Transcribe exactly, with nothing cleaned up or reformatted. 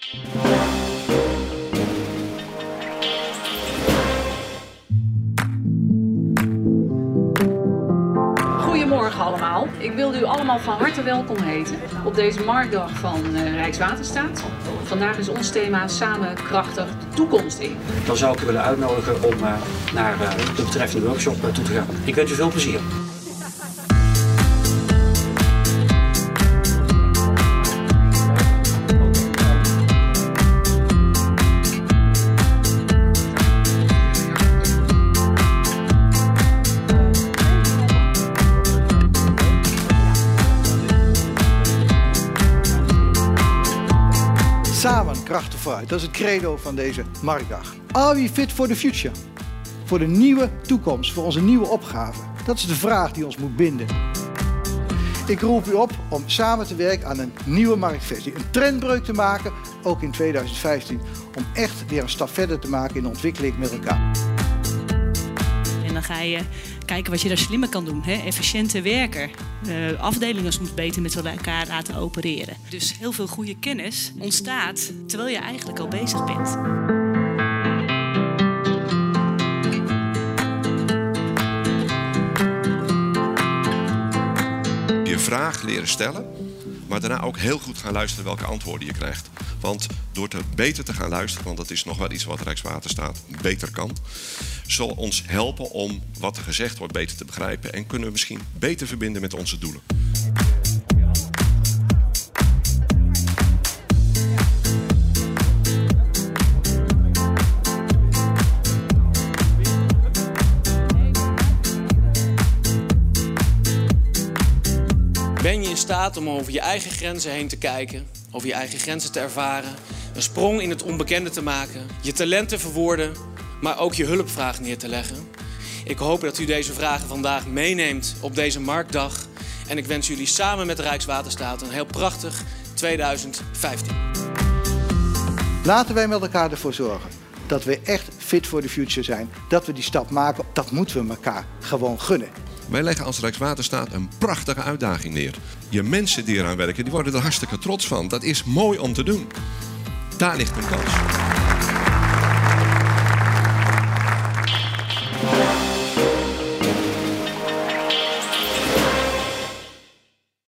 Goedemorgen allemaal. Ik wil u allemaal van harte welkom heten op deze marktdag van uh, Rijkswaterstaat. Vandaag is ons thema Samen krachtig de toekomst in. Dan zou ik u willen uitnodigen om uh, naar uh, de betreffende workshop uh, toe te gaan. Ik wens u veel plezier. Samen krachtig vooruit, dat is het credo van deze marktdag. Are we fit for the future? Voor de nieuwe toekomst, voor onze nieuwe opgave. Dat is de vraag die ons moet binden. Ik roep u op om samen te werken aan een nieuwe marktvisie. Een trendbreuk te maken, ook in tweeduizend vijftien. Om echt weer een stap verder te maken in de ontwikkeling met elkaar. En dan ga je kijken wat je daar slimmer kan doen. Hè? Efficiënter werken. Uh, afdelingen soms beter met elkaar laten opereren. Dus heel veel goede kennis ontstaat terwijl je eigenlijk al bezig bent. Je vraag leren stellen, maar daarna ook heel goed gaan luisteren welke antwoorden je krijgt. Want door te beter te gaan luisteren, want dat is nog wel iets wat Rijkswaterstaat beter kan, zal ons helpen om wat er gezegd wordt beter te begrijpen en kunnen we misschien beter verbinden met onze doelen. Ben je in staat om over je eigen grenzen heen te kijken, over je eigen grenzen te ervaren, een sprong in het onbekende te maken, je talent te verwoorden, maar ook je hulpvraag neer te leggen? Ik hoop dat u deze vragen vandaag meeneemt op deze marktdag en ik wens jullie samen met de Rijkswaterstaat een heel prachtig tweeduizend vijftien. Laten wij met elkaar ervoor zorgen dat we echt fit for the future zijn. Dat we die stap maken, dat moeten we elkaar gewoon gunnen. Wij leggen als Rijkswaterstaat een prachtige uitdaging neer. Je mensen die eraan werken, die worden er hartstikke trots van. Dat is mooi om te doen. Daar ligt een kans.